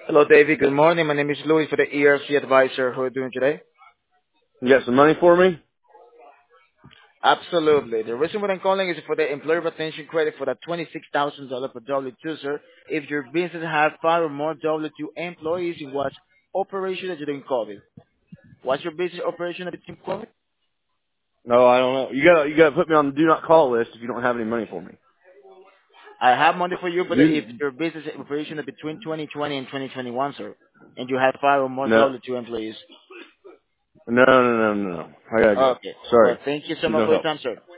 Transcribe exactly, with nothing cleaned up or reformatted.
Hello, David. Good morning. My name is Louis for the E R C Advisor. How are you doing today? You got some money for me? Absolutely. The reason why I'm calling is for the employer retention credit for the twenty-six thousand dollars per W two, sir. If your business has five or more W two employees in what operation that during COVID. What's your business operation between COVID? No, I don't know. You gotta, you gotta put me on the do not call list if you don't have any money for me. I have money for you, but if You, your business operation is between twenty twenty and twenty twenty-one, sir, and you have five or more no, W two employees. no, no, no, no, no. I gotta go. Okay. Sorry. Well, thank you so Need much no for your help. time, sir.